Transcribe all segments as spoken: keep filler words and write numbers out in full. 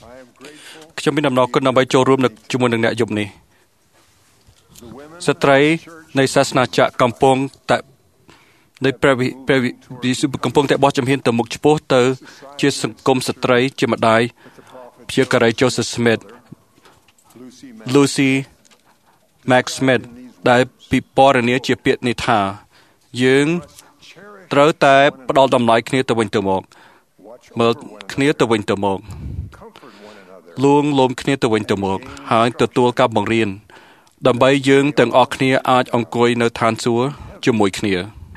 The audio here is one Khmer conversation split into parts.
ខ្ញុំមានដំណរគុណដើម្បីចូលរួមជាមួយនឹងអ្នកយប់នេះស្ត្រីនៃសាសនាចក្រកំពុងតែនៃព្រះព្រះយេស៊ូវកំពុងតែបោះជំហានទៅមុខឆ្ពោះទៅជាសង្គមស្ត្រីជាម្ដាយជាការី Joseph Smith Lucy Max Smith ដែលពិពណ៌នាជាពាក្យនេះថាយើងត្រូវតែផ្ដល់តម្លៃគ្នាទៅវិញទៅមកមើលគ្នាទៅវិញទៅមកលួងលោមគ្នាទៅវិញទៅមកហើយទទួលការបង្រៀនដើម្បីយើងទាំងអស់គ្នាអាចអង្គុយនៅឋានសួគ៌ជាមួយគ្នា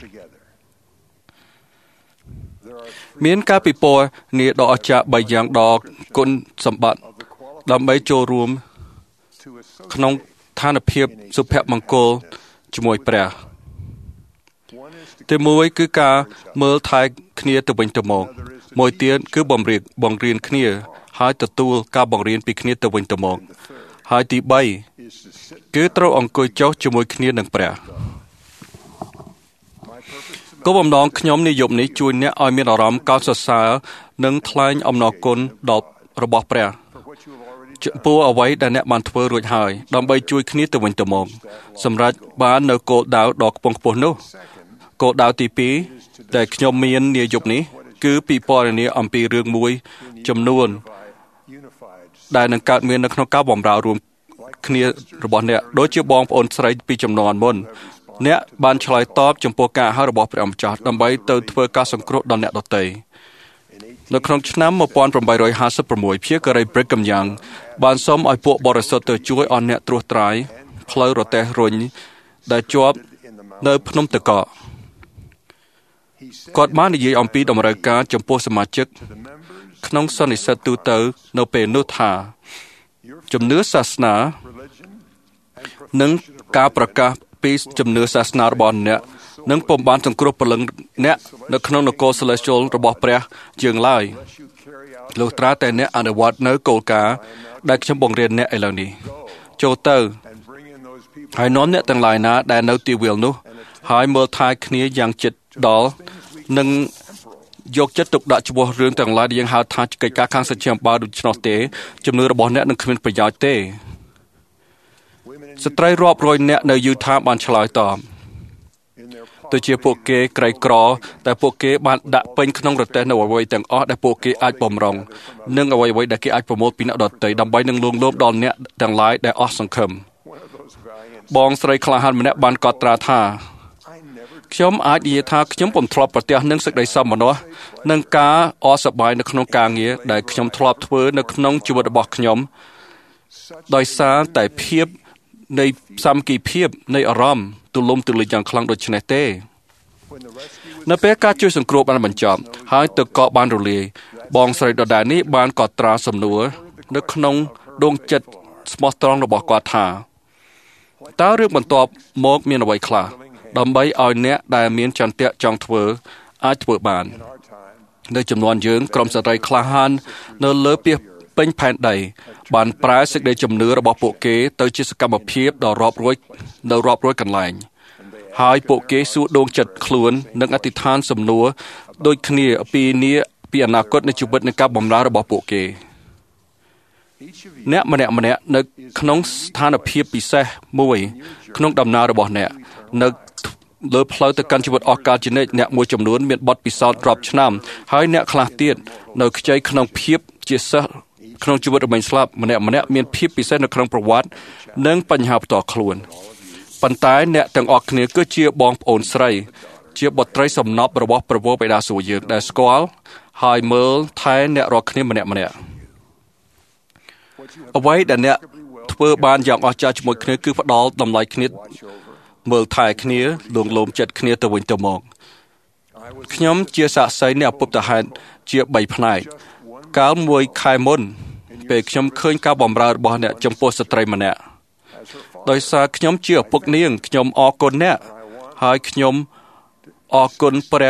មានការពិពណ៌នាដ៏អស្ចារ្យបីយ៉ាងដ៏គុណសម្បត្តិដើម្បីចូលរួមក្នុងឋានភាពសុភមង្គលជាមួយព្រះទីមួយគឺការមើលថែគ្នាទៅវិញទៅមកមួយទៀតគឺបង្រៀនបង្រៀនគ្នាហើយទទួលការបង្រៀនពីគ្នាទៅវិញទៅមកហើយទីបីគឺត្រូវអង្គុយចុះជាមួយគ្នានឹងព្រះគោលបំណងខ្ញុំនាយប់នេះជួយអ្នកឲ្យមានអារម្មណ៍កោតសរសើរនិងថ្លែងអំណរគុណដល់របស់ព្រះចំពោះអ្វីដែលអ្នកបានធ្វើរួចហើយដើម្បីជួយគ្នាទៅវិញទៅមកសម្រាប់បាននៅគោលដៅដ៏ខ្ពង់ខ្ពស់នោះគោលដៅទីពីរដែលខ្ញុំមាននាយប់នេះគឺពិពណ៌នាអំពីរឿងមួយចំនួនដែលនឹងកើតមាននៅក្នុងការបម្រើរួមគ្នារបស់អ្នកដូចជាបងប្អូនស្រីពីចំនួនមុនអ្នកបានឆ្លើយតបចំពោះការហៅរបស់ព្រះម្ចាស់ដើម្បីទៅធ្វើការសង្គ្រោះដល់អ្នកដទៃនៅក្នុងឆ្នាំmột nghìn tám trămห้าสิบหกព្យាការី Brigham Young បានសូមឲ្យពួកបរិសុទ្ធទៅជួយអស់អ្នកត្រួសត្រាយផ្លូវរទេះរុញដែលជាប់នៅភ្នំតកកគាត់បាននិយាយអំពីតម្រូវការចំពោះសមាជិកក្នុងសន្និសីទទូទៅនៅពេលនោះថាជំនឿសាសនានិងការប្រកាសពីជំនឿសាសនារបស់អ្នកនឹងពុំបានសង្គ្រោះព្រលឹងអ្នកនៅក្នុងនគរ Celestial របស់ព្រះយើងឡើយលុះត្រាតែអ្នកអនុវត្តនៅគោលការណ៍ដែលខ្ញុំបង្រៀនអ្នកឥឡូវនេះចូលទៅហើយនាំអ្នកទាំងឡាយណាដែលនៅទីវាលនោះហើយមើលថែគ្នាយ៉ាងជិតដល់និងយកចិត្តទុកដាក់ចំពោះរឿងទាំងឡាយដែលយើងហៅថាកិច្ចការខាងសច្ចអំបោដូច្នោះទេជំនឿរបស់អ្នកនឹងគ្មានប្រយោជន៍ទេស្ត្រីរាប់រយនាក់នៅយូថាបានឆ្លើយតបទៅជាពួកគេក្រីក្រតែពួកគេបានដាក់ពេញក្នុងរទេះនៅអ្វីទាំងអស់ដែលពួកគេអាចបំរុងនិងអ្វីៗដែលគេអាចប្រមូលពីអ្នកដទៃដើម្បីនឹងលួងលោមដល់អ្នកទាំងឡាយដែលអស់សង្ឃឹមបងស្រីក្លាហានម្នាក់បានកត់ត្រាថាខ្ញុំអាចនិយាយថាខ្ញុំពុំធ្លាប់ប្រទះនឹងសេចក្តីសមនោះនិងការអសប្បាយនៅក្នុងការងារដែលខ្ញុំធ្លាប់ធ្វើនៅក្នុងជីវិតរបស់ខ្ញុំដោយសារតែភាពនៃសាមគ្គីភាពនៃអារម្មណ៍ទូលំទូលាយយ៉ាងខ្លាំងដូចនេះទេនៅពេលការជួយសង្គ្រោះបានបញ្ចប់ហើយទឹកកកបានរលាយបងស្រីដដែលនេះបានកត់ត្រាសំណួរនៅក្នុងដួងចិត្តស្មោះត្រង់របស់គាត់ថាតើរឿងបន្ទាប់មកមានអ្វីខ្លះដើម្បីឲ្យអ្នកដែលមានចន្ទៈចង់ធ្វើអាចធ្វើបាននៅចំនួនយើងក្រុមស្ត្រីក្លាហាននៅលើពាសពេញផែនដីបានប្រែសេចក្តីជំនឿរបស់ពួកគេទៅជាសកម្មភាពដ៏រាប់រយនៅរាប់រយកន្លែងហើយពួកគេសួរដួងចិត្តខ្លួននិងអធិដ្ឋានសំណួរដូចគ្នាពីនីពីអនាគតនៃជីវិតនៃការបម្រើរបស់ពួកគេអ្នកម្នាក់ម្នាក់នៅក្នុងស្ថានភាពពិសេសមួយក្នុងដំណើររបស់អ្នកនៅលើផ្លូវទៅកាន់ជីវិតអស់កលជានិច្ចអ្នកមួយចំនួនមានបទពិសោធន៍រាប់ឆ្នាំហើយអ្នកខ្លះទៀតនៅខ្ចីក្នុងភាពជាសិស្សក្នុងជីវិតរមែងស្លាប់ម្នាក់ម្នាក់មានភាពពិសេសនៅក្នុងប្រវត្តិនិងបញ្ហាផ្ទាល់ខ្លួនប៉ុន្តែអ្នកទាំងអស់គ្នាគឺជាបងប្អូនស្រីជាបុត្រីសំណប់របស់ព្រះវរបិតាសួគ៌យើងដែលស្គាល់ហើយមើលថែអ្នករាល់គ្នាម្នាក់ម្នាក់អ្វីដែលអ្នកធ្វើបានយ៉ាងអស្ចារ្យជាមួយគ្នាគឺផ្ដល់តម្លៃគ្នាមើលថែគ្នាលួងលោមចិត្តគ្នាទៅវិញទៅមកខ្ញុំជាសាក្សីនៃអពុទ្ធហេតុជាបីផ្នែកកាលមួយខែមុនពេលខ្ញុំឃើញការបម្រើរបស់អ្នកចំពោះស្ត្រីម្នាក់ដោយសារខ្ញុំជាឪពុកនាងខ្ញុំអរគុណអ្នកហើយខ្ញុំអរគុណព្រះ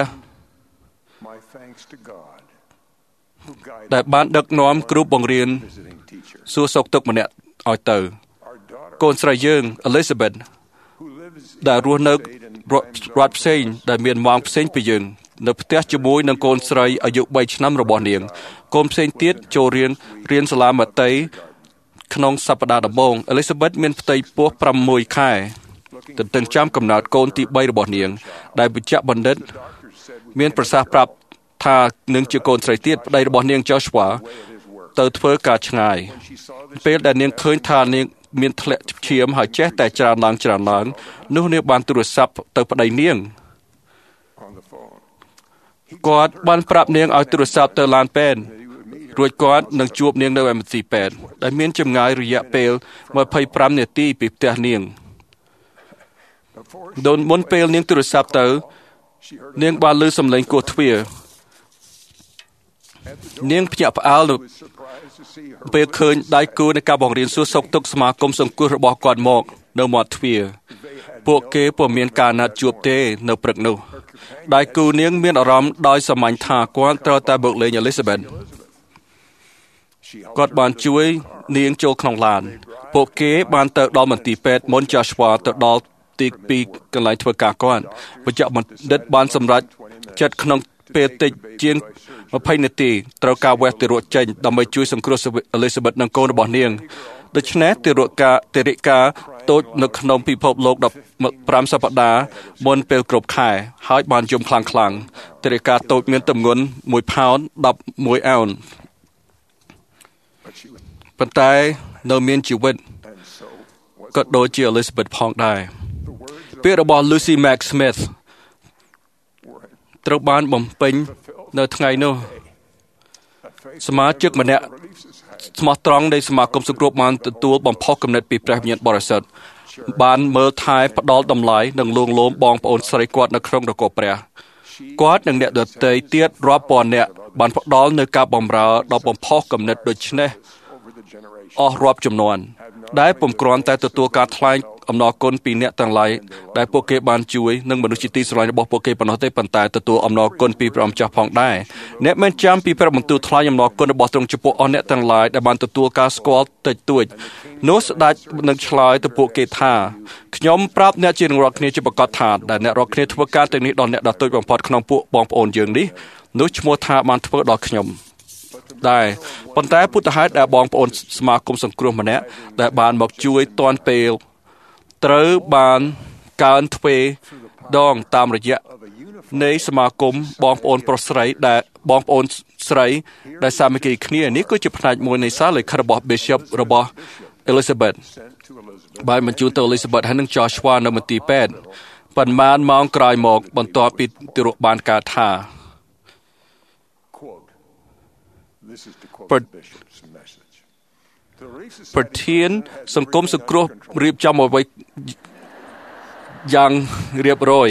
ដែលបានដឹកនាំគ្រូបង្រៀនសួរសុខទុក្ខម្នាក់ឲ្យទៅកូនស្រីយើង Elizabeth ដែលរស់នៅរដ្ឋផ្សេងដែលមានម៉ោងផ្សេងពីយើងនៅផ្ទះជាមួយនឹងកូនស្រីអាយុបីឆ្នាំរបស់នាងកូនផ្សេងទៀតចូលរៀនរៀនសាលាមាតីក្នុងសប្តាហ៍ដំបូងអេលីសាបេតមានផ្ទៃពោះប្រាំមួយខែទន្ទឹងចាំកំណើតកូនទីបីរបស់នាងដែលវិជ្ជបណ្ឌិតមានប្រសាសន៍ប្រាប់ថានឹងជាកូនស្រីទៀតប្តីរបស់នាង Joshua ទៅធ្វើការឆ្ងាយពេលដែលនាងឃើញថានាងមានធ្លាក់ឈាមហើយចេះតែច្រានឡើងច្រានឡើងនោះនាងបានទូរស័ព្ទទៅប្តីនាងគាត់បានប្រាប់នាងឲ្យទូរស័ព្ទទៅឡានពេទ្យរួចគាត់នឹងជួបនាងនៅឯមន្ទីរពេទ្យដែលមានចម្ងាយរយៈពេលยี่สิบห้าនាទីពីផ្ទះនាងដូនមុនពេលនាងទូរស័ព្ទទៅនាងបានឮសំឡេងគោះទ្វារនាងភ្ញាក់ផ្អើលពេលឃើញដៃគូនៃការបង្រៀនសួរសុខទុក្ខសមាគមសង្គ្រោះរបស់គាត់មកនៅមាត់ទ្វារពួកគេពុំមានការណាត់ជួបទេនៅព្រឹកនោះដៃគូនាងមានអារម្មណ៍ដោយសាមញ្ញថាគាត់ត្រូវតែបកលេង Elizabeth គាត់បានជួយនាងចូលក្នុងឡានពួកគេបានទៅដល់មន្ទីរពេទ្យមុន Joshua ទៅដល់ទីពីកន្លែងធ្វើការគាត់បច្ចុប្បន្នបណ្ឌិតបានសម្រេចចិត្តក្នុងពេលតិចជាងยี่สิบនាទីត្រូវការវេះទារកចេញដើម្បីជួយសង្គ្រោះ Elizabeth និងកូនរបស់នាងដូច្នេះទារកការទារិកាតូចនៅក្នុងពិភពលោក15សប្តាហ៍មុនពេលគ្រប់ខែហើយបានយំខ្លាំងខ្លាំងទារិកាតូចមានទម្ងន់មួយផោនelevenអោនប៉ុន្តែនៅមានជីវិតក៏ដូចជា Elizabeth ផងដែរពាក្យរបស់ Lucy Mack Smith ត្រូវបានបំពេញនៅថ្ងៃនោះសមាជិកម្នាក់ស្មោះត្រង់នៃសមាគមសង្គ្រោះបានទទួលបំផុសគំនិតពីព្រះវិញ្ញាណបរិសុទ្ធបានមើលថែផ្ដល់តម្លៃនិងលួងលោមបងប្អូនស្រីគាត់នៅក្នុងនគរព្រះគាត់និងអ្នកដទៃទៀតរាប់ពាន់នាក់បានផ្ដល់នូវការបម្រើដល់បំផុសគំនិតដូចនេះអស់រាប់ចំនួនដែលពុំគ្រាន់តែទទួលការថ្លែងអំណរគុណពីអ្នកទាំងឡាយដែលពួកគេបានជួយនិងមនុស្សជាទីស្រឡាញ់របស់ពួកគេប៉ុណ្ណោះទេប៉ុន្តែទទួលអំណរគុណពីព្រះអង្គម្ចាស់ផងដែរអ្នកមិនចាំពីព្រះបន្ទូលថ្លែងអំណរគុណរបស់ទ្រង់ចំពោះអស់អ្នកទាំងឡាយដែលបានទទួលការស្គាល់តិចតួចនោះស្ដេចនឹងឆ្លើយទៅពួកគេថាខ្ញុំប្រាប់អ្នកជារៀងរាល់គ្នាជាប្រកាសថាដែលអ្នករាល់គ្នាធ្វើការទាំងនេះដល់អ្នកដ៏តូចបំផុតក្នុងពួកបងប្អូនយើងនេះនោះឈ្មោះថាបានធ្វើដល់ខ្ញុំដែរប៉ុន្តែពុទ្ធហេតុដែលបងប្អូនសមាគមសង្គ្រោះម្នាក់ដែលបានមកជួយទាន់ពេលត្រូវបានកើនទ្វេដងតាមរយៈនៃសមាគមបងប្អូនប្រុសស្រីដែលបងប្អូនស្រីដែលសាមគ្គីគ្នានេះគឺជាផ្នែកមួយនៃសារលិខិតរបស់ Bishop របស់ Elizabeth បានបញ្ជូនទៅ Elizabeth ហើយនឹង Joshua នៅមន្ទីរពេទ្យប៉ុន្មានម៉ោងក្រោយមកបន្ទាប់ពីទារកបានកើតថាប្រធានសង្គមសង្គ្រោះរៀបចំអ្វីយ៉ាងរៀបរយ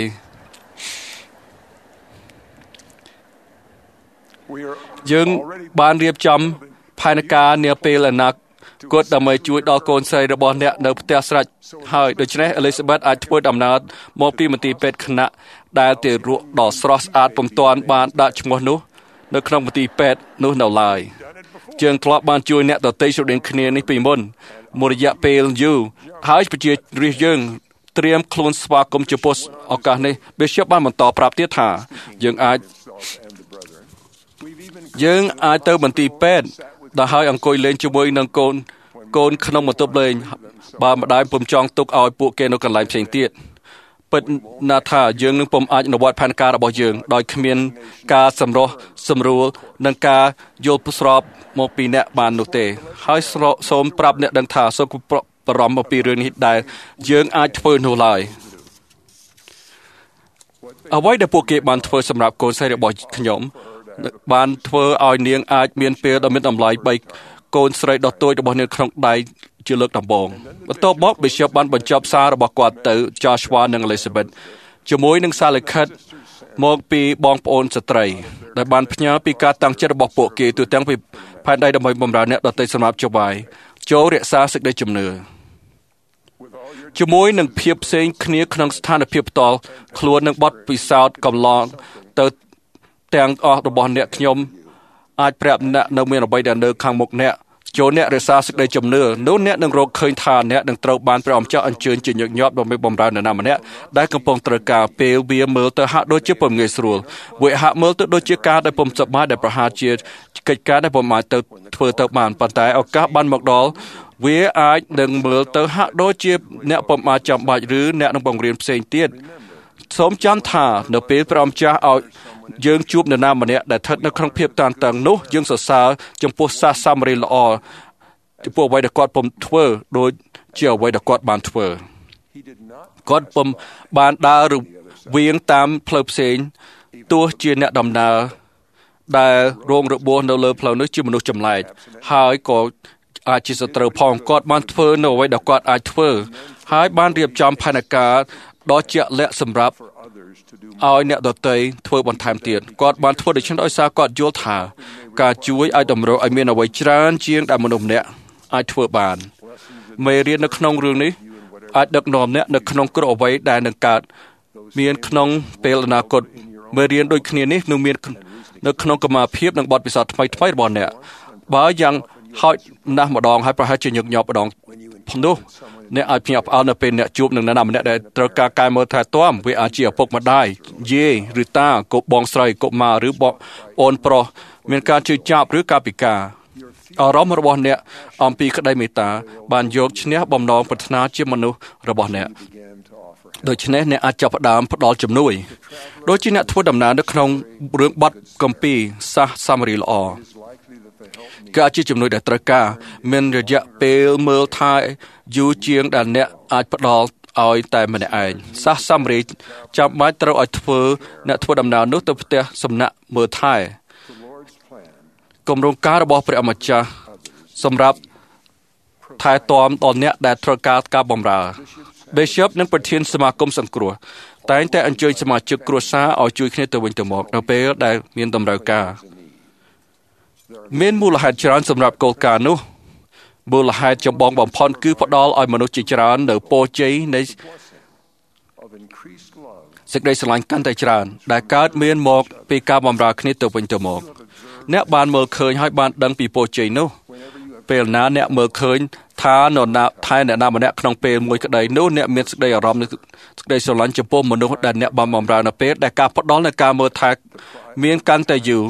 យើងបានរៀបចំផែនការនាពេលអនាគតដើម្បីជួយដល់កូនស្រីរបស់អ្នកនៅផ្ទះស្រេចហើយដូច្នេះ Elizabeth អាចធ្វើដំណើរមកពីមន្ទីរពេទ្យខណៈដែលទារកដ៏ស្រស់ស្អាតពុំទាន់បានដាក់ឈ្មោះនោះនៅក្នុងមន្ទីរពេទ្យនោះនៅឡើយយើងធ្លាប់បានជួយអ្នកដទៃស្រដៀងគ្នានេះពីមុនមួយរយៈពេលយូរហើយប្រជារាស្ត្រយើងត្រៀមខ្លួនស្វាគមន៍ចំពោះឱកាសនេះ Bishop បានបន្តប្រាប់ទៀតថាយើងអាចយើងអាចទៅមន្ទីរពេទ្យដែលហើយអង្គុយលេងជាមួយនឹងកូនកូនក្នុងបន្ទប់លេងបើម្ដាយពុំចង់ទុកឲ្យពួកគេនៅកន្លែងផ្សេងទៀតពិតណាស់ថាយើងនឹងពុំអាចអនុវត្តផែនការរបស់យើងដោយគ្មានការសម្រោះសម្រួលនិងការយល់ស្របមកពីអ្នកបាននោះទេហើយសូមប្រាប់អ្នកដឹងថាសូមបារម្ភអំពីរឿងនេះដែលយើងអាចធ្វើនោះឡើយអ្វីដែលពួកគេបានធ្វើសម្រាប់កូនស្រីរបស់ខ្ញុំបានធ្វើឲ្យនាងអាចមានពេលដ៏មានតម្លៃបីកូនស្រីដ៏តូចរបស់នាងក្នុងដៃជាលើកដំបូងបន្ទាប់មក Bishop បានបញ្ចប់សាររបស់គាត់ទៅ Joshua និង Elizabeth ជាមួយនឹងសារលិខិតមកពីបងប្អូនស្ត្រីដែលបានផ្ញើពីការតាំងចិត្តរបស់ពួកគេទូទាំងពីផែនដីដើម្បីបម្រើអ្នកដទៃសម្រាប់ចវាយចូលរក្សាសេចក្តីជំនឿជាមួយនឹងភាពផ្សេងគ្នាក្នុងស្ថានភាពផ្ទាល់ខ្លួននឹងបទពិសោធន៍កំឡងទៅទាំងអស់របស់អ្នកខ្ញុំអាចប្រាប់អ្នកនៅមានអ្វីដែលនៅខាងមុខអ្នកចូលអ្នករក្សាសេចក្តីជំនឿនោះអ្នកនឹងរកឃើញថាអ្នកនឹងត្រូវបានព្រះអង្គម្ចាស់អញ្ជើញជាញឹកញាប់ដើម្បីបម្រើនរណាម្នាក់ដែលកំពុងត្រូវការពេលវាមើលទៅហាក់ដូចជាពុំងាយស្រួលវាហាក់មើលទៅដូចជាការដែលពុំសប្បាយដែលប្រហែលជាកិច្ចការដែលពុំអាចទៅធ្វើទៅបានប៉ុន្តែឱកាសបានមកដល់វាអាចនឹងមើលទៅហាក់ដូចជាអ្នកពុំអាចចាំបាច់ឬអ្នកនឹងបង្រៀនផ្សេងទៀតសូមចាំថានៅពេលព្រះអង្គម្ចាស់ឲ្យយើងជួបនរណាម្នាក់ដែលស្ថិតនៅក្នុងភាពតានតឹងនោះយើងសរសើរចំពោះសាសសាមរីល្អចំពោះអ្វីដែលគាត់ពុំធ្វើដូចជាអ្វីដែលគាត់បានធ្វើគាត់ពុំបានដើរវៀងតាមផ្លូវផ្សេងទោះជាអ្នកដំណើរដែលរងរបួសនៅលើផ្លូវនោះជាមនុស្សចម្លែកហើយក៏អាចជាសត្រូវផងគាត់បានធ្វើនៅអ្វីដែលគាត់អាចធ្វើហើយបានរៀបចំផែនការដ៏ជាក់លាក់សម្រាប់ឲ្យអ្នកដទៃធ្វើបន្ថែមទៀតគាត់បានធ្វើដូច្នេះដោយសារគាត់យល់ថាការជួយឲ្យតម្រូវឲ្យមានអ្វីច្រើនជាងដែលមនុស្សម្នាក់អាចធ្វើបានមេរៀននៅក្នុងរឿងនេះអាចដឹកនាំអ្នកនៅក្នុងគ្រោះអ្វីដែលនឹងកើតមានក្នុងពេលអនាគតមេរៀនដូចគ្នានេះនឹងមាននៅក្នុងកម្មាភាពនិងបទពិសោធន៍ថ្មីថ្មីរបស់អ្នកបើយ៉ាងហោចណាស់ម្ដងហើយប្រហែលជាញឹកញាប់ម្ដងនោះអ្នកអាចភ្ញាក់ផ្អើលនៅពេលអ្នកជួបនឹងនរណាម្នាក់ដែលត្រូវការការមើលថែទាំវាអាចជាឪពុកម្ដាយយាយឬតាកូនបងស្រីកុមារឬបងអូនប្រុសមានការជឿចាប់ឬការពិការអារម្មណ៍របស់អ្នកអំពីក្តីមេត្តាបានយកឈ្នះបំណងប្រាថ្នាជាមនុស្សរបស់អ្នកដូច្នេះអ្នកអាចចាប់ផ្ដើមផ្ដល់ជំនួយដូចជាអ្នកធ្វើដំណើរនៅក្នុងរឿងបទគម្ពីរសាសសាមារីល្អការជាជំនួយដែលត្រូវការមានរយៈពេលមើលថែយូរជាងដែលអ្នកអាចផ្ដល់ឲ្យតែម្នាក់ឯងសាសសាមារីចាំបាច់ត្រូវឲ្យធ្វើអ្នកធ្វើដំណើរនោះទៅផ្ទះសំណាក់មើលថែគម្រោងការរបស់ព្រះម្ចាស់សម្រាប់ថែទាំដល់អ្នកដែលត្រូវការការបម្រើ Bishop និងប្រធានសមាគមសង្គ្រោះតែងតែអញ្ជើញសមាជិកគ្រួសារឲ្យជួយគ្នាទៅវិញទៅមកនៅពេលដែលមានតម្រូវការមានមូលហេតុច្រើនសម្រាប់គោលការណ៍នោះមូលហេតុចម្បងបំផុតគឺផ្ដល់ឲ្យមនុស្សជាច្រើននៅពរជ័យនៃសេចក្តីស្រឡាញ់កាន់តែច្រើនដែលកើតមានមកពីការបម្រើគ្នាទៅវិញទៅមកអ្នកបានមើលឃើញហើយបានដឹងពីពរជ័យនោះពេលណាអ្នកមើលឃើញថានរណាថែអ្នកណាម្នាក់ក្នុងពេលមួយក្តីនោះអ្នកមានសេចក្តីអារម្មណ៍និងសេចក្តីស្រឡាញ់ចំពោះមនុស្សដែលអ្នកបានបម្រើនៅពេលដែលការផ្ដល់នៃការមើលថែមានកាន់តែយូរ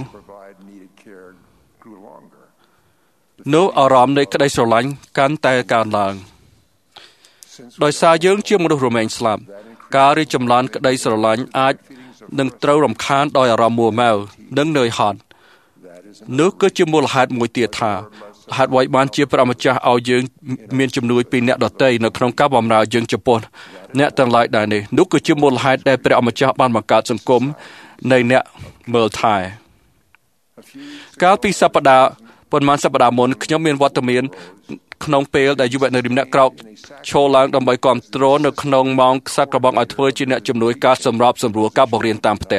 នោះអារម្មណ៍នៃក្តីស្រឡាញ់កាន់តែកើនឡើងដោយសារយើងជាមនុស្សរមែងស្លាប់ការរីកចម្រើនក្តីស្រឡាញ់អាចនឹងត្រូវរំខានដោយអារម្មណ៍មួម៉ៅនិងនឿយហត់នោះគឺជាមូលហេតុមួយទៀតថាហេតុអ្វីបានជាព្រះម្ចាស់ឲ្យយើងមានជំនួយពីអ្នកដទៃនៅក្នុងការបម្រើយើងចំពោះអ្នកទាំងឡាយដែរនេះនោះគឺជាមូលហេតុដែលព្រះម្ចាស់បានបង្កើតសង្គមនៃអ្នកមើលថែកាលពីសប្តាហ៍ប៉ុន្មានសប្តាហ៍មុនខ្ញុំមានវត្តមានក្នុងពេលដែលយុវនារីម្នាក់ក្រោកឈរឡើងដើម្បីគ្រប់គ្រងនៅក្នុងម៉ោងខ្សឹករបស់ឲ្យធ្វើជាអ្នកជំនួយការសម្របសម្រួលការបង្រៀនតាមផ្ទះ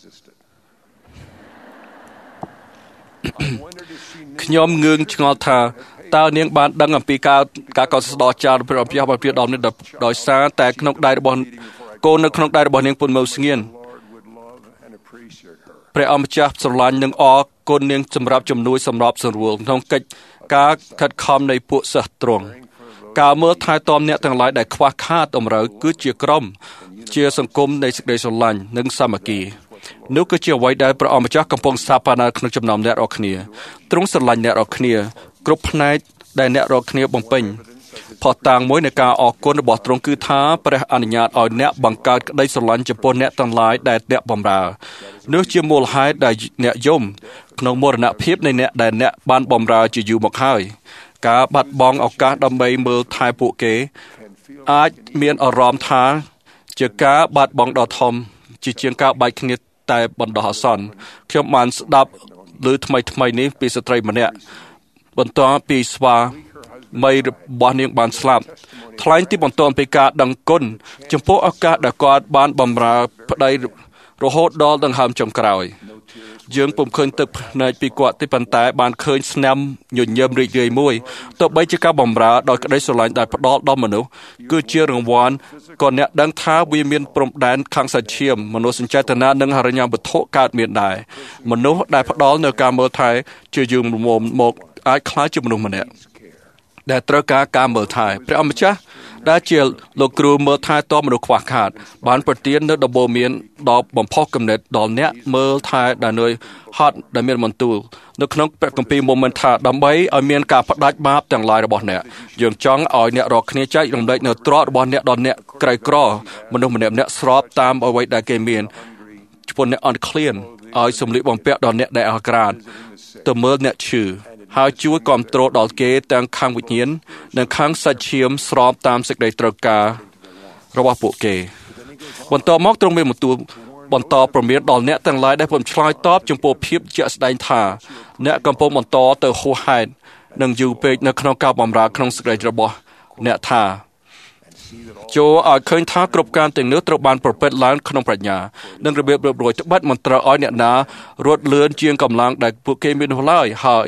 ខ្ញុំងឿងឆ្ងល់ថាតើនាងបានដឹងអំពីការការកោតស្ដចារព្រះអភិបាលព្រាដល់នេះដោយសារតែក្នុងដៃរបស់កូននៅក្នុងដៃរបស់នាងពុនមើលស្ងៀនព្រះអម្ចាស់ស្រឡាញ់និងអរគុណនាងសម្រាប់ជំនួយសម្របសម្រួលក្នុងកិច្ចការខិតខំនៃពួកសិស្សទ្រង់ការមើលថែទាំអ្នកទាំងឡាយដែលខ្វះខាតតម្រូវគឺជាក្រុមជាសង្គមនៃសេចក្តីស្រឡាញ់និងសាមគ្គីនោះគឺជាអ្វីដែលព្រះអម្ចាស់កំពុងស្ថាបនាក្នុងចំណោមអ្នករាល់គ្នាទ្រង់ស្រឡាញ់អ្នករាល់គ្នាគ្រប់ផ្នែកដែលអ្នករាល់គ្នាបំពេញផុសតាងមួយនៃការអរគុណរបស់ទ្រង់គឺថាព្រះអនុញ្ញាតឲ្យអ្នកបង្កើតក្តីស្រឡាញ់ចំពោះអ្នកទាំងឡាយដែលអ្នកបម្រើនោះជាមូលហេតុដែលអ្នកយំក្នុងមរណភាពនៃអ្នកដែលអ្នកបានបម្រើជាយូរមកហើយការបាត់បង់ឱកាសដើម្បីមើលថែពួកគេអាចមានអារម្មណ៍ថាជាការបាត់បង់ដ៏ធំជាជាងការបែកគ្នាតែបណ្ដោះអាសន្នខ្ញុំបានស្ដាប់ឮថ្មីថ្មីនេះពីស្ត្រីម្នាក់បន្ទាប់ពីស្វាមីរបស់នាងបានស្លាប់ថ្លែងទីបន្ទាប់ពីការដឹងគុណចំពោះឱកាសដែលគាត់បានបម្រើប្តីរហូតដល់ដង្ហើមចុងក្រោយយើងពុំឃើញទឹកភ្នែកពីគាត់ទេប៉ុន្តែបានឃើញស្នាមញញឹមរីករាយមួយទោះបីជាការបម្រើដោយក្តីស្រឡាញ់ដែលផ្ដល់ដល់មនុស្សគឺជារង្វាន់ក៏អ្នកដឹងថាវាមានព្រំដែនខាងសាច់ឈាមមនុស្សសញ្ចេតនានិងហិរញ្ញវត្ថុកើតមានដែរមនុស្សដែលផ្ដល់នៅការមើលថែជាយូរមកអាចខ្លាចជាមនុស្សម្នាក់ដែលត្រូវការការមើលថែព្រះអម្ចាស់ដែលជាលោកគ្រូមើលថែតមនុស្សខ្វះខាតបានប្រទាននូវដំបូន្មានដល់បំផុសគំនិតដល់អ្នកមើលថែដែលនឿយហត់ដែលមានបន្ទូលនៅក្នុងព្រះគម្ពីរមុំមិនថាដើម្បីឲ្យមានការផ្ដាច់បាបទាំងឡាយរបស់អ្នកយើងចង់ឲ្យអ្នករាល់គ្នាចែករំលែកនៅទ្រព្យរបស់អ្នកដល់អ្នកក្រីក្រមនុស្សម្នាក់ម្នាក់ស្របតាមអ្វីដែលគេមានចំពោះអ្នកអន់ឃ្លានឲ្យសម្លៀកបំពាក់ដល់អ្នកដែលអាក្រាតទៅមើលអ្នកឈឺហើយជួយគ្រប់គ្រងដល់គេទាំងខាងវិញ្ញាណនិងខាងសាច់ឈាមស្របតាមសេចក្តីត្រូវការរបស់ពួកគេបន្តមកទ្រង់មានបន្ទូលបន្តព្រមានដល់អ្នកទាំងឡាយដែលពុំឆ្លើយតបចំពោះភាពជាក់ស្ដែងថាអ្នកកំពុងបន្តទៅហួសហេតុនិងយូរពេកនៅក្នុងការបម្រើក្នុងសេចក្តីរបស់អ្នកថាចូលឲ្យឃើញថាគ្រប់ការទាំងនោះត្រូវបានប្រព្រឹត្តឡើងក្នុងប្រាជ្ញានិងរបៀបរៀបរយត្បិតមិនត្រូវឲ្យអ្នកណារត់លឿនជាងកម្លាំងដែលពួកគេមាននោះឡើយហើយ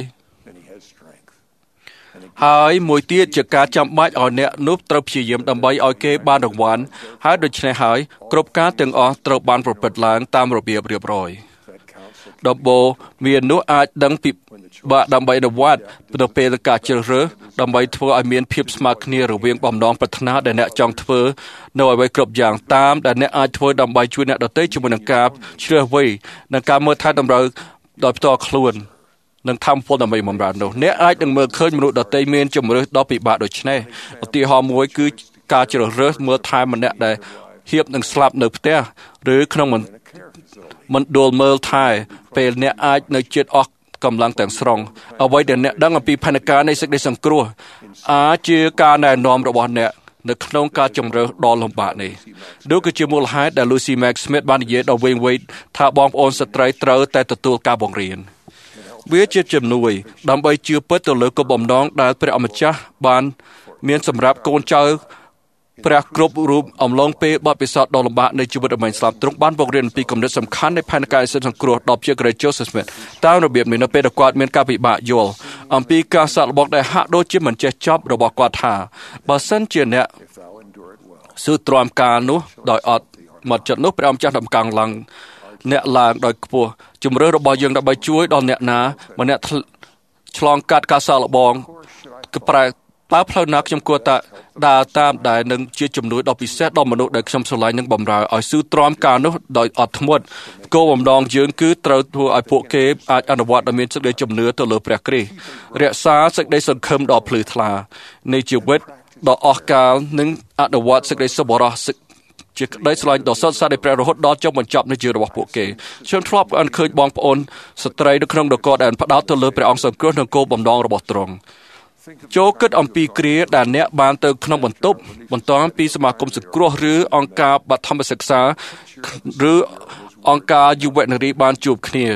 ហើយមួយទៀតជាការចាំបាច់ឲ្យអ្នកនោះត្រូវព្យាយាមដើម្បីឲ្យគេបានរង្វាន់ហើយដូច្នេះហើយគ្រប់ការទាំងអស់ត្រូវបានប្រព្រឹត្តឡើងតាមរបៀបរៀបរយដំបូងមាននោះអាចដឹងពីបាក់ដើម្បីអនុវត្តនៅពេលការជ្រើសរើសដើម្បីធ្វើឲ្យមានភាពស្មើគ្នារវាងបំណងប្រាថ្នាដែលអ្នកចង់ធ្វើនៅអ្វីគ្រប់យ៉ាងតាមដែលអ្នកអាចធ្វើដើម្បីជួយអ្នកដទៃជាមួយនឹងការជ្រើសវ័យនិងការមើលថែតម្រូវដោយផ្ទាល់ខ្លួននិងធម្មពលដើម្បីបម្រើនោះអ្នកអាចនឹងមើលឃើញមនុស្សដទៃមានជំរឿសដ៏ពិបាកដូចនេះឧទាហរណ៍មួយគឺការជ្រើសរើសមើលថែម្នាក់ដែលហៀបនឹងស្លាប់នៅផ្ទះឬក្នុងមណ្ឌលមើលថែពេលអ្នកអាចនៅជិតអស់កម្លាំងទាំងស្រុងអ្វីដែលអ្នកដឹងអំពីផែនការនៃសេចក្តីសង្គ្រោះអាចជាការណែនាំរបស់អ្នកនៅក្នុងការជំរើសដ៏លំបាកនេះនោះគឺជាមូលហេតុដែល Lucy Mack Smith បាននិយាយដល់វែងវែងថាបងប្អូនស្ត្រីត្រូវតែទទួលការបង្រៀនវាជាជំនួយដើម្បីជឿពិតទៅលើគោលបំណងដែលព្រះអម្ចាស់បានមានសម្រាប់កូនចៅព្រះគ្រប់រូបអំឡុងពេលបទពិសោធន៍ដ៏លំបាកនៃជីវិតរបស់ស្លាប់ទ្រង់បានបង្រៀនអំពីគំនិតសំខាន់នៃផែនការសិទ្ធិសង្គ្រោះដល់ជាក្រី Joseph Smith តាមរបៀបនេះនៅពេលដែលគាត់មានការពិបាកយល់អំពីការសាកល្បងដែលហាក់ដូចជាមិនចេះចប់របស់គាត់ថាបើសិនជាអ្នកស៊ូទ្រាំការនោះដោយអត់មកចិត្តនោះព្រះអម្ចាស់ដំកាំងឡើងអ្នកឡើងដោយខ្ពស់ជំរឿរបស់យើងដើម្បីជួយដល់អ្នកណាម្នាក់ឆ្លងកាត់ការសាកល្បងគឺប្រែតើផ្លូវណាខ្ញុំគួរតែដើរតាមដែលនឹងជាជំនួយដ៏ពិសេសដល់មនុស្សដែលខ្ញុំស្រឡាញ់និងបម្រើឲ្យស៊ូទ្រាំការនោះដោយអត់ធ្មត់គោលបំណងយើងគឺត្រូវធ្វើឲ្យពួកគេអាចអនុវត្តឲ្យមានសេចក្តីជំនឿទៅលើព្រះគ្រីស្ទរក្សាសេចក្តីសង្ឃឹមដ៏ភ្លឺថ្លានៃជីវិតដ៏អស់កលនិងអនុវត្តសេចក្តីសប្បុរសជាក្តីស្រឡាញ់ដ៏សុទ្ធសាធនៃព្រះរហូតដល់ចុងបញ្ចប់នៃជីវិតរបស់ពួកគេខ្ញុំធ្លាប់ឃើញបងប្អូនស្ត្រីនៅក្នុងនគរដែលផ្ដោតទៅលើព្រះអង្គសង្គ្រោះនិងគោលបំណងរបស់ទ្រង់ចូលគិតអំពីគ្រាដែលអ្នកបានទៅក្នុងបន្ទប់បន្តពីសមាគមសង្គ្រោះឬអង្គការបឋមសិក្សាឬអង្គការយុវនារីបានជួបគ្នា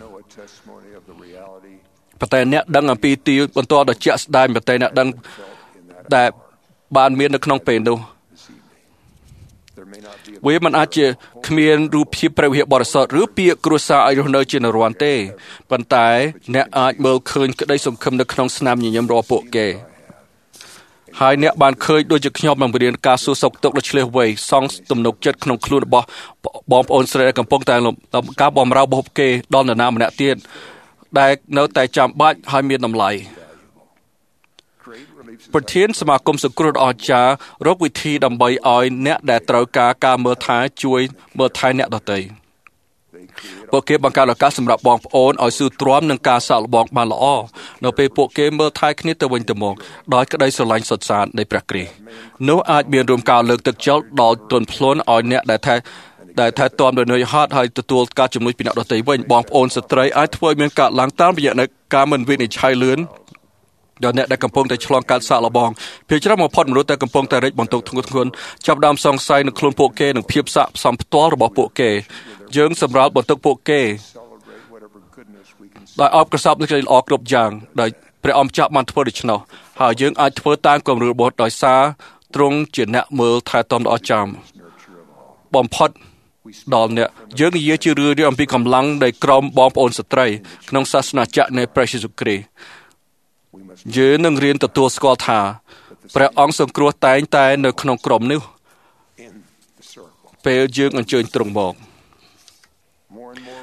ប៉ុន្តែអ្នកដឹងអំពីទីបន្តដ៏ជាក់ស្ដែងប៉ុន្តែអ្នកដឹងដែលបានមាននៅក្នុងពេលនោះវាមិនអាចជាគ្មានរូបភាពព្រះវិហារបរិសុទ្ធឬពាក្យគ្រួសារឲ្យរស់នៅជានិរន្តរ៍ទេប៉ុន្តែអ្នកអាចមើលឃើញក្តីសង្ឃឹមនៅក្នុងស្នាមញញឹមរបស់ពួកគេហើយអ្នកបានឃើញដូចជាខ្ញុំបានរៀនការសួរសុខទុក្ខដ៏ឆ្លៀសវៃសង់ទំនុកចិត្តក្នុងខ្លួនរបស់បងប្អូនស្រីដែលកំពុងតែការបម្រើរបស់គេដល់នរណាម្នាក់ទៀតដែលនៅតែចាំបាច់ហើយមានតម្លៃប្រធានសមាគមសង្គ្រោះដ៏អស្ចារ្យរកវិធីដើម្បីឲ្យអ្នកដែលត្រូវការការមើលថែជួយមើលថែអ្នកដទៃពួកគេបង្កើតឱកាសសម្រាប់បងប្អូនឲ្យស៊ូទ្រាំនឹងការសាកល្បងបានល្អនៅពេលពួកគេមើលថែគ្នាទៅវិញទៅមកដោយក្តីស្រឡាញ់សុទ្ធសាធនៃព្រះគ្រីស្ទនោះអាចមានរួមការលើកទឹកចិត្តដល់ទន់ភ្លន់ឲ្យអ្នកដែលថែដែលថែទាំដោយនឿយហត់ហើយទទួលការជំនួយពីអ្នកដទៃវិញបងប្អូនស្ត្រីអាចធ្វើឲ្យមានការឡើងតាមរយៈការមិនវិនិច្ឆ័យលឿនដល់អ្នកដែលកំពុងតែឆ្លងកាត់សាកល្បងភាគច្រើនបំផុតមនុស្សដែលកំពុងតែរែកបន្ទុកធ្ងន់ធ្ងរចាប់ផ្ដើមសង្ស័យនឹងខ្លួនពួកគេនិងភាពសាកផ្សំផ្ទាល់របស់ពួកគេយើងសម្រាលបន្ទុកពួកគេដោយអបក្រសោបលើកល្អគ្រប់យ៉ាងដោយព្រះអង្គចាស់បានធ្វើដូច្នោះហើយយើងអាចធ្វើតាមគំរូរបស់ដោយសារទ្រង់ជាអ្នកមើលថែទាំដ៏អស្ចារ្យបំផុតដល់អ្នកយើងនិយាយជារឿយៗអំពីកម្លាំងនៃក្រុមបងប្អូនស្ត្រីក្នុងសាសនាចក្រនៃព្រះយេស៊ូវគ្រីស្ទយើងនឹងរៀនទទួលស្គាល់ថាព្រះអង្គសង្គ្រោះតែងតែនៅក្នុងក្រុមនេះពេលយើងអញ្ជើញទ្រង់មក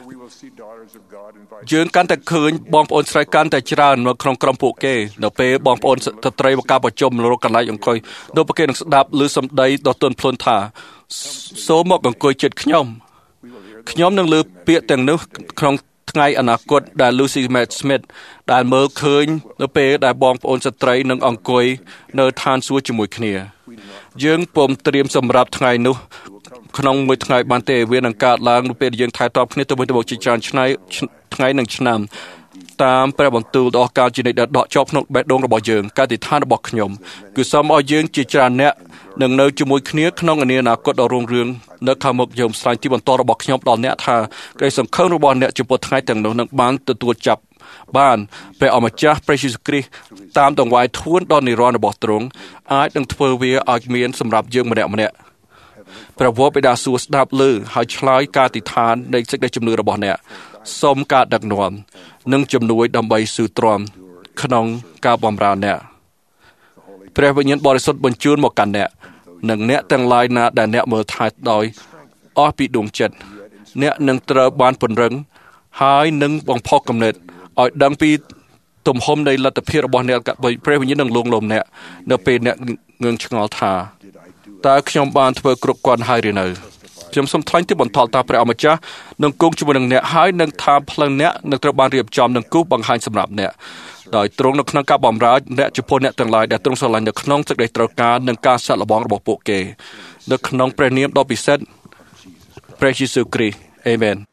យើងកាន់តែឃើញបងប្អូនស្រីកាន់តែច្រើននៅក្នុងក្រុមពួកគេនៅពេលបងប្អូនស្ត្រីមកការប្រជុំរកកន្លែងអង្គុយនៅពួកគេនឹងស្ដាប់ឮសម្ដីដ៏ទន់ភ្លន់ថាសូមមកអង្គុយជិតខ្ញុំខ្ញុំនឹងលើពាក្យទាំងនោះក្នុងថ្ងៃអនាគតដែល Lucy Mack Smith ដែលមើលឃើញនៅពេលដែលបងប្អូនស្ត្រីនឹងអង្គុយនៅឋានសួគ៌ជាមួយគ្នាយើងពុំត្រៀមសម្រាប់ថ្ងៃនោះក្នុងមួយថ្ងៃបានទេវានឹងកើតឡើងនៅពេលយើងថែទាំគ្នាទៅវិញទៅមកជាច្រើនថ្ងៃថ្ងៃនិងឆ្នាំតាមព្រះបន្ទូលដ៏កាលជានិច្ចដែលដកជាប់ក្នុងបេះដូងរបស់យើងកាតិដ្ឋានរបស់ខ្ញុំគឺសូមឲ្យយើងជាច្រើនអ្នកនឹងនៅជាមួយគ្នាក្នុងអនាគតដ៏រុងរឿងនៅខាងមុខយើងស្លាញ់ទីបន្ទាល់របស់ខ្ញុំដល់អ្នកថាក្តីសង្ឃឹមរបស់អ្នកចំពោះថ្ងៃទាំងនោះនឹងបានទទួលចាប់បានព្រះអម្ចាស់ព្រះយេស៊ូវគ្រីស្ទតាមដង្វាយធួនដល់និរន្តរ៍របស់ទ្រង់អាចនឹងធ្វើវាឲ្យមានសម្រាប់យើងម្នាក់ម្នាក់ព្រះវរបិតាសួស្ដាប់ឮហើយឆ្លើយការអធិដ្ឋាននៃសេចក្តីជំនឿរបស់អ្នកសូមការដឹកនាំនិងជំនួយដើម្បីស៊ូទ្រាំក្នុងការបម្រើអ្នកព្រះវិញ្ញាណបរិសុទ្ធបញ្ជូនមកកាន់អ្នកនិងអ្នកទាំងឡាយណាដែលអ្នកមើលថែដោយអស់ពីដួងចិត្តអ្នកនឹងត្រូវបានពង្រឹងហើយនឹងបង្ផុសគំនិតឲ្យដឹងពីទំហំនៃលទ្ធភាពរបស់អ្នកព្រះវិញ្ញាណនឹងលួងលោមអ្នកនៅពេលអ្នកងឿងឆ្ងល់ថាតើខ្ញុំបានធ្វើគ្រប់គ្រាន់ហើយឬនៅខ្ញុំសូមថ្លែងទីបន្ទាល់ថាព្រះអម្ចាស់នឹងគង់ជាមួយនឹងអ្នកហើយនឹងថាផ្លូវអ្នកនឹងត្រូវបានរៀបចំនឹងគូបង្ហាញសម្រាប់អ្នកដោយទ្រង់នៅក្នុងការបម្រើអ្នកចំពោះអ្នកទាំងឡាយដែលទ្រង់ស្រឡាញ់នៅក្នុងសេចក្តីត្រូវការនិងការសាកល្បងរបស់ពួកគេនៅក្នុងព្រះនាមដ៏ពិសិដ្ឋព្រះយេស៊ូវគ្រីស្ទអាមែន